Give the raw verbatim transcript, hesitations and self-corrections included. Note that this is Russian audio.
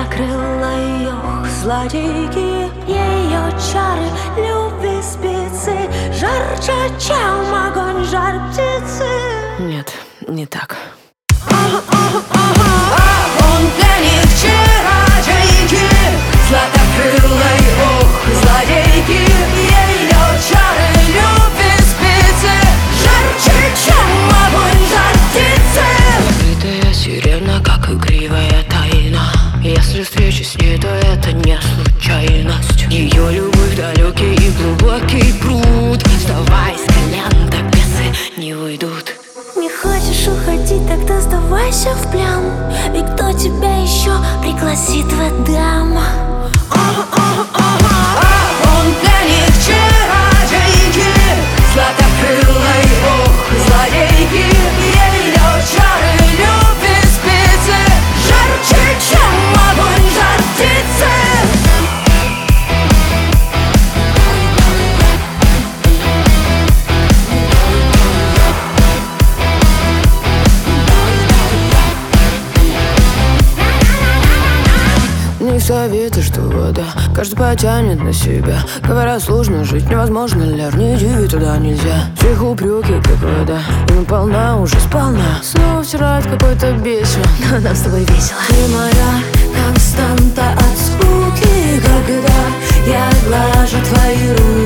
Златокрыла ее злодейки, ее чары, любви спицы, жарче, чем огонь, жар птицы. Нет, не так. А он для них чародейки, златокрылой, ох, злодейки, ее чары, любви спицы, жарче, чем огонь, жар птицы. Закрытая сирена, как игривая тайна. Если встреча с ней, то это не случайность. Ее любовь далекий и глубокий пруд. Вставай с колен, так бесы не уйдут. Не хочешь уходить, тогда сдавайся в плен. И кто тебя еще пригласит в Эдем? Он для них чародейки, златокрылой, ох, злодейки, ее чары, любви спицы, жарче, чем огонь, жар птицы. Не советы, что вода каждый потянет на себя. Говорят, сложно жить, невозможно, ляр, не иди туда нельзя. Всех упреки, как вода, и наполна уже сполна. Снова вчера от какой-то бесен, но нам с тобой весело. Ты моя константа от скуки, когда я глажу твои руки.